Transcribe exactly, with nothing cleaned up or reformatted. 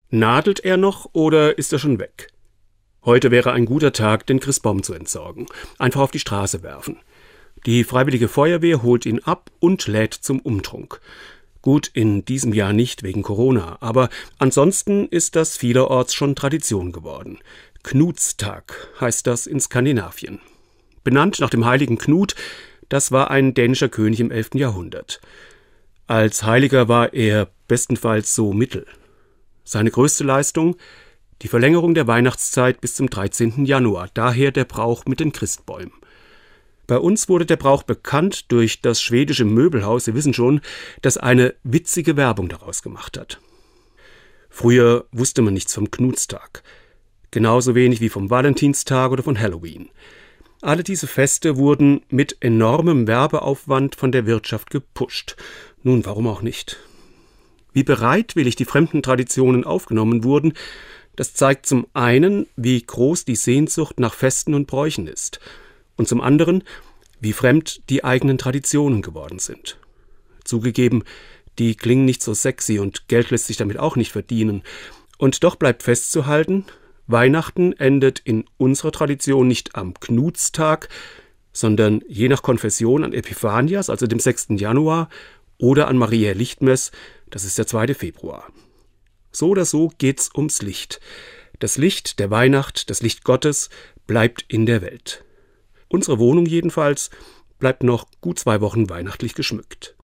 Nadelt er noch oder ist er schon weg? Heute wäre ein guter Tag, den Christbaum zu entsorgen. Einfach auf die Straße werfen. Die Freiwillige Feuerwehr holt ihn ab und lädt zum Umtrunk. Gut, in diesem Jahr nicht wegen Corona, aber ansonsten ist das vielerorts schon Tradition geworden. Knutstag heißt das in Skandinavien. Benannt nach dem heiligen Knut, das war ein dänischer König im elften Jahrhundert. Als Heiliger war er bestenfalls so mittel. Seine größte Leistung? Die Verlängerung der Weihnachtszeit bis zum dreizehnten Januar, daher der Brauch mit den Christbäumen. Bei uns wurde der Brauch bekannt durch das schwedische Möbelhaus, Sie wissen schon, das eine witzige Werbung daraus gemacht hat. Früher wusste man nichts vom Knutstag, genauso wenig wie vom Valentinstag oder von Halloween. Alle diese Feste wurden mit enormem Werbeaufwand von der Wirtschaft gepusht. Nun, warum auch nicht? Wie bereitwillig die fremden Traditionen aufgenommen wurden, das zeigt zum einen, wie groß die Sehnsucht nach Festen und Bräuchen ist. Und zum anderen, wie fremd die eigenen Traditionen geworden sind. Zugegeben, die klingen nicht so sexy und Geld lässt sich damit auch nicht verdienen. Und doch bleibt festzuhalten, Weihnachten endet in unserer Tradition nicht am Knutstag, sondern je nach Konfession an Epiphanias, also dem sechsten Januar, oder an Mariä Lichtmess, das ist der zweite Februar. So oder so geht's ums Licht. Das Licht der Weihnacht, das Licht Gottes, bleibt in der Welt. Unsere Wohnung jedenfalls bleibt noch gut zwei Wochen weihnachtlich geschmückt.